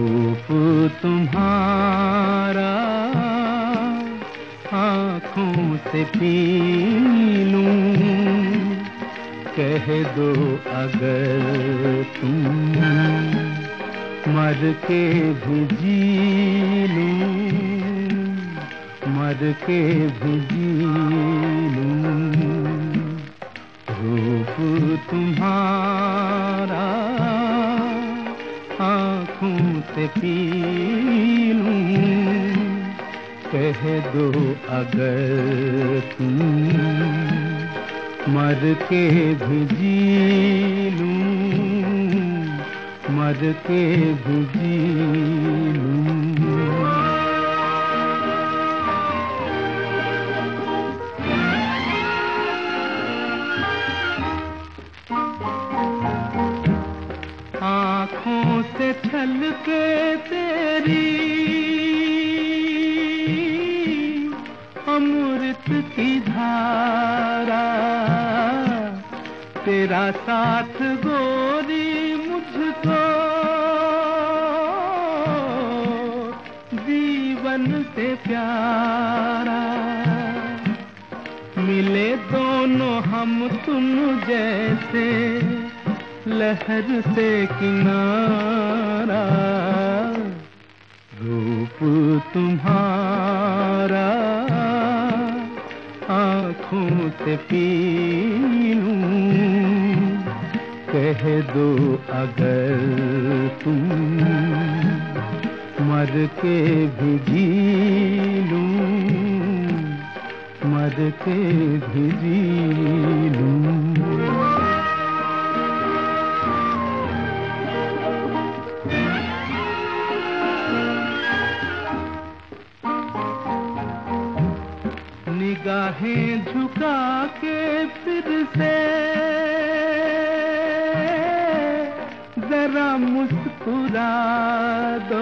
रूप तुम्हारा आँखों से पी लूं, कह दो अगर तुम मर के भी जी लूं, मर के भी जी लूं। रूप तुम्हारा आँखों से पी लूं, कह दो अगर तुम मर के भी जी लूं, मर के भी जी लूं। आँखों से छलके तेरी अमृत की धारा, तेरा साथ गोरी मुझको जीवन से प्यारा। मिले दोनों हम तुम जैसे लहर से किनारा, रूप तुम्हारा आँखों से पी लूं, कह दो अगर तुम मर के भी जी लूं, मर के भी जी लूं। निगाहें झुका के फिर से जरा मुस्कुरा दो,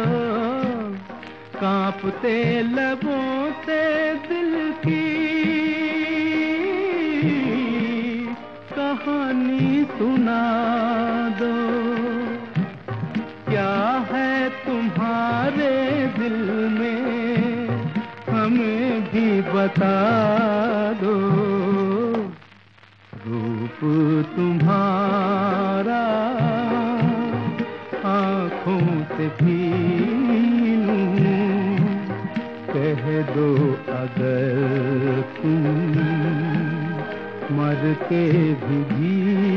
कांपते लबों से दिल की कहानी सुना दो। क्या है तुम्हारे दिल में हमें भी बता दो। रूप तुम्हारा आँखों से पी लूं, कह दो अगर तुम मर के भी जी